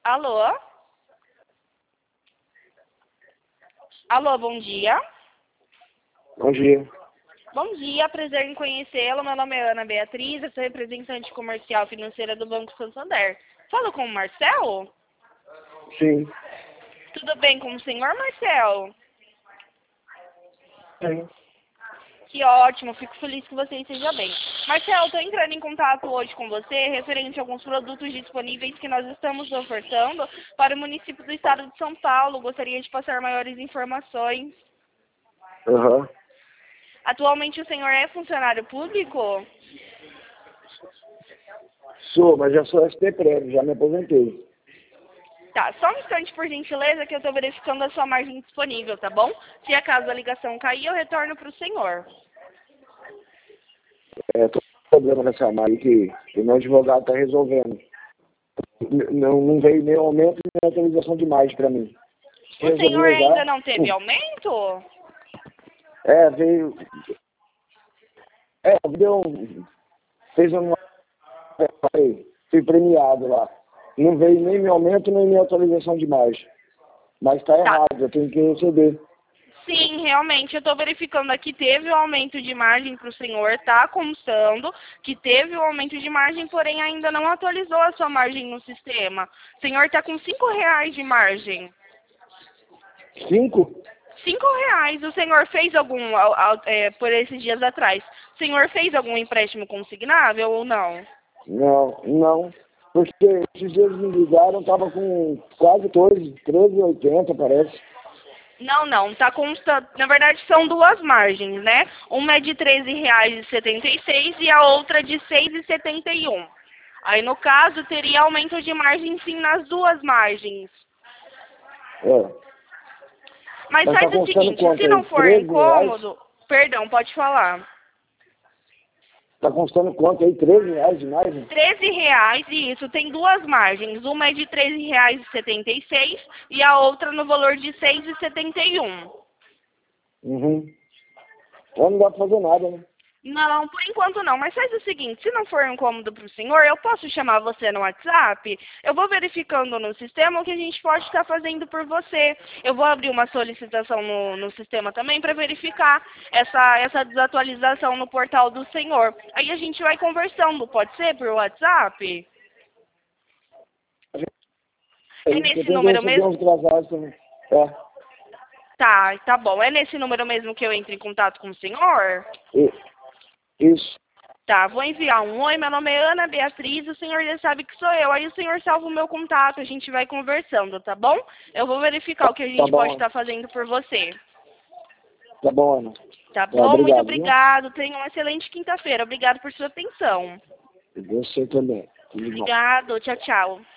Alô? Alô, bom dia. Bom dia. Bom dia, prazer em conhecê-lo. Meu nome é Ana Beatriz, eu sou representante comercial financeira do Banco Santander. Falo com o Marcelo? Sim. Tudo bem com o senhor, Marcelo? Sim. Que ótimo, fico feliz que você esteja bem. Marcelo, estou entrando em contato hoje com você referente a alguns produtos disponíveis que nós estamos ofertando para o município do estado de São Paulo. Gostaria de passar maiores informações. Aham. Atualmente o senhor é funcionário público? Sou, mas já sou SP prévio, já me aposentei. Tá, só um instante por gentileza que eu estou verificando a sua margem disponível, tá bom? Se acaso a ligação cair, eu retorno para o senhor. Tô com problema nessa margem que meu advogado está resolvendo. Não veio nem aumento nem atualização de margem para mim. O Resolvi senhor ainda usar. não teve aumento? Veio. Deu. Fez uma. Fui premiado lá. Não veio nem meu aumento nem minha atualização de margem. Mas está Tá. errado, eu tenho que receber. Sim, realmente, eu estou verificando aqui, teve o aumento de margem para o senhor, está constando que teve o aumento de margem, porém ainda não atualizou a sua margem no sistema. O senhor está com R$ 5 de margem. 5? R$ 5. O senhor fez algum, por esses dias atrás, o senhor fez algum empréstimo consignável ou não? Não. Porque esses dias me ligaram, tava com quase 13,80 parece. Não, tá constando. Na verdade, são duas margens, né? Uma é de R$ 13,76 e a outra de R$ 6,71. Aí, no caso, teria aumento de margem, sim, nas duas margens. É. Mas Mas faz tá o constando seguinte, quanto se aí? não for R$ 13? incômodo... Perdão, pode falar. Tá constando quanto aí? R$ 13 de margem? R$ 13, isso, tem duas margens. Uma é de R$ 13,76 e a outra no valor de R$ 6,71. Uhum. Então não dá pra fazer nada, né? Não, por enquanto não. Mas faz o seguinte, se não for incômodo para o senhor, eu posso chamar você no WhatsApp? Eu vou verificando no sistema o que a gente pode estar fazendo por você. Eu vou abrir uma solicitação no sistema também para verificar essa desatualização no portal do senhor. Aí a gente vai conversando, pode ser, por WhatsApp? É Porque nesse tem que número receber mesmo? uns atrasados também. Tá bom. É nesse número mesmo que eu entro em contato com o senhor? E- Isso. Tá, vou enviar um oi, meu nome é Ana Beatriz, o senhor já sabe que sou eu. Aí o senhor salva o meu contato, a gente vai conversando, tá bom? Eu vou verificar o que a Tá gente pode bom. estar fazendo por você. Tá bom, Ana. Tá Tá, bom? Muito obrigado, viu? obrigado. Tenha uma excelente quinta-feira. Obrigado por sua atenção. E você também. Tudo bom. Obrigado. Tchau, tchau.